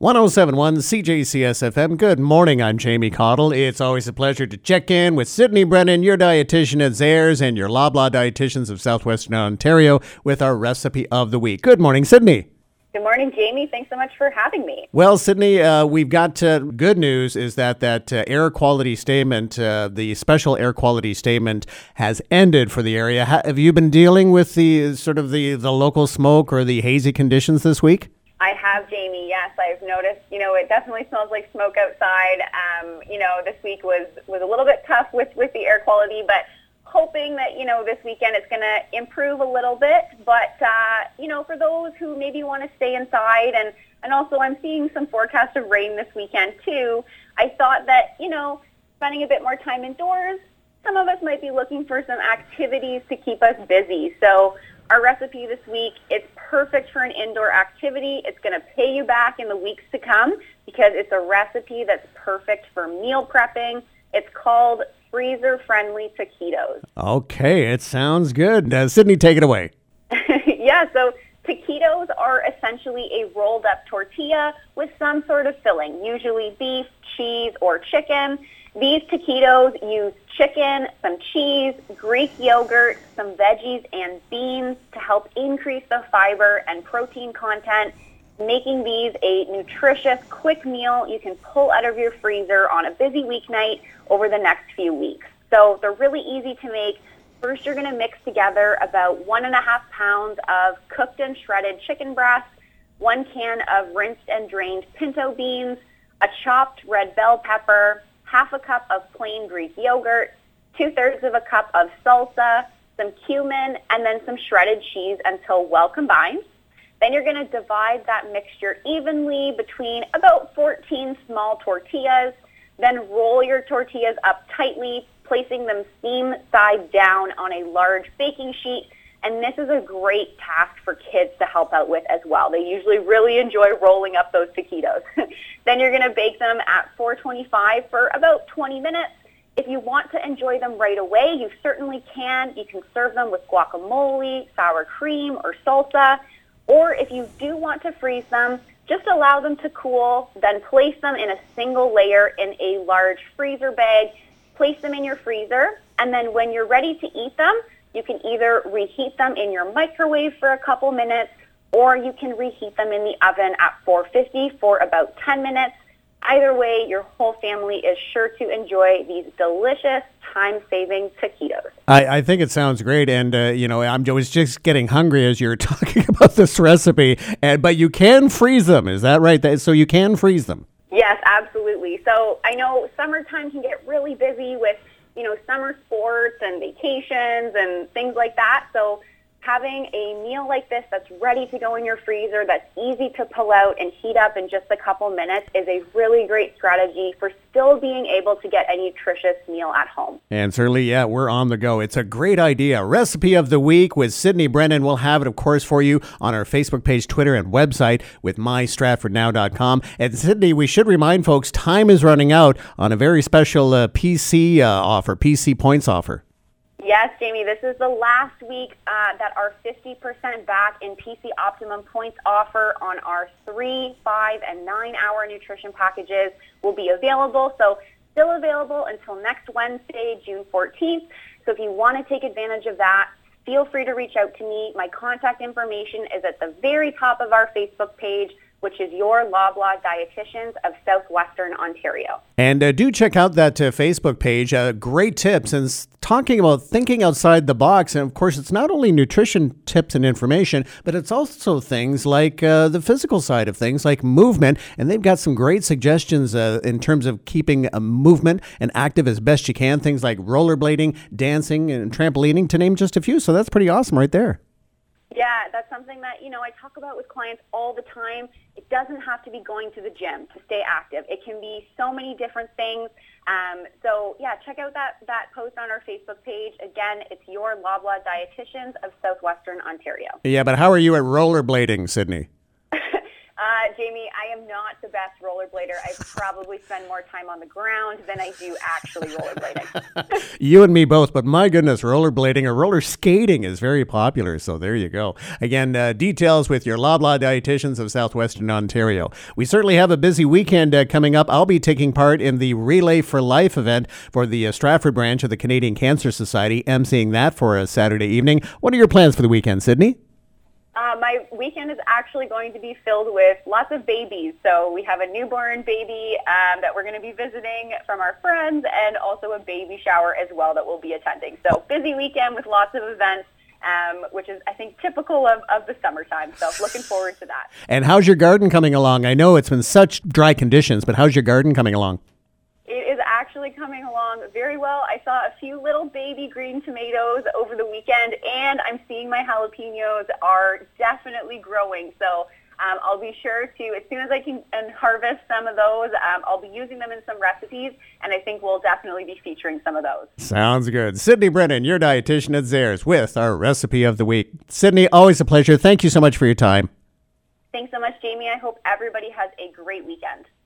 1071 CJCS FM. Good morning, I'm Jamie Cottle. It's always a pleasure to check in with Sydney Brennan, your dietitian at Zehrs, and your Loblaw Dietitians of Southwestern Ontario with our recipe of the week. Good morning, Sydney. Good morning, Jamie. Thanks so much for having me. Well, Sydney, we've got good news is that air quality statement, the special air quality statement has ended for the area. Have you been dealing with the local smoke or the hazy conditions this week? I have, Jamie. Yes, I've noticed, it definitely smells like smoke outside. This week was a little bit tough with the air quality, but hoping that, this weekend it's going to improve a little bit. But, for those who maybe want to stay inside, and also I'm seeing some forecast of rain this weekend too, I thought that, spending a bit more time indoors, some of us might be looking for some activities to keep us busy. So our recipe this week, it's perfect for an indoor activity. It's going to pay you back in the weeks to come because it's a recipe that's perfect for meal prepping. It's called freezer-friendly taquitos. Okay, it sounds good. Sydney, take it away. Yeah, so taquitos are essentially a rolled-up tortilla with some sort of filling, usually beef, cheese, or chicken. These taquitos use chicken, some cheese, Greek yogurt, some veggies, and beans to help increase the fiber and protein content, making these a nutritious, quick meal you can pull out of your freezer on a busy weeknight over the next few weeks. So they're really easy to make. First, you're going to mix together about 1.5 pounds of cooked and shredded chicken breast, 1 can of rinsed and drained pinto beans, a chopped red bell pepper, half a cup of plain Greek yogurt, 2/3 of a cup of salsa, some cumin, and then some shredded cheese until well combined. Then you're going to divide that mixture evenly between about 14 small tortillas. Then roll your tortillas up tightly, placing them seam side down on a large baking sheet. And this is a great task for kids to help out with as well. They usually really enjoy rolling up those taquitos. Then you're going to bake them at 425 for about 20 minutes. If you want to enjoy them right away, you certainly can. You can serve them with guacamole, sour cream, or salsa. Or if you do want to freeze them, just allow them to cool, then place them in a single layer in a large freezer bag. Place them in your freezer, and then when you're ready to eat them, you can either reheat them in your microwave for a couple minutes, or you can reheat them in the oven at 450 for about 10 minutes. Either way, your whole family is sure to enjoy these delicious, time-saving taquitos. I think it sounds great, and I was just getting hungry as you were talking about this recipe. But you can freeze them, is that right? So you can freeze them. Yes, absolutely. So I know summertime can get really busy with, summer sports and vacations and things like that. So having a meal like this that's ready to go in your freezer, that's easy to pull out and heat up in just a couple minutes is a really great strategy for still being able to get a nutritious meal at home. And certainly, we're on the go. It's a great idea. Recipe of the week with Sydney Brennan. We'll have it, of course, for you on our Facebook page, Twitter, and website with mystratfordnow.com. And Sydney, we should remind folks, time is running out on a very special PC points offer. Yes, Jamie, this is the last week that our 50% back in PC Optimum points offer on our 3, 5, and 9-hour nutrition packages will be available. So still available until next Wednesday, June 14th. So if you want to take advantage of that, feel free to reach out to me. My contact information is at the very top of our Facebook page, which is your Loblaw Dietitians of Southwestern Ontario. And do check out that Facebook page. Great tips and talking about thinking outside the box. And of course, it's not only nutrition tips and information, but it's also things like the physical side of things, like movement. And they've got some great suggestions in terms of keeping a movement and active as best you can. Things like rollerblading, dancing, and trampolining, to name just a few. So that's pretty awesome right there. Yeah, that's something that, I talk about with clients all the time. It doesn't have to be going to the gym to stay active. It can be so many different things. Check out that post on our Facebook page. Again, it's your Loblaw Dietitians of Southwestern Ontario. Yeah, but how are you at rollerblading, Sydney? Jamie, I am not the best rollerblader. I probably spend more time on the ground than I do actually rollerblading. You and me both, but my goodness, rollerblading or roller skating is very popular. So there you go. Again, details with your Loblaw Dietitians of Southwestern Ontario. We certainly have a busy weekend coming up. I'll be taking part in the Relay for Life event for the Stratford branch of the Canadian Cancer Society, emceeing that for a Saturday evening. What are your plans for the weekend, Sydney? My weekend is actually going to be filled with lots of babies. So we have a newborn baby that we're going to be visiting from our friends, and also a baby shower as well that we'll be attending. So busy weekend with lots of events, which is, I think, typical of the summertime. So looking forward to that. And how's your garden coming along? I know it's been such dry conditions, but how's your garden coming along? It is actually coming along very well. I saw a few little baby green tomatoes over the weekend, and I'm seeing my jalapenos are definitely growing. So I'll be sure to, as soon as I can harvest some of those, I'll be using them in some recipes, and I think we'll definitely be featuring some of those. Sounds good. Sydney Brennan, your dietitian at Zehrs, with our recipe of the week. Sydney, always a pleasure. Thank you so much for your time. Thanks so much, Jamie. I hope everybody has a great weekend.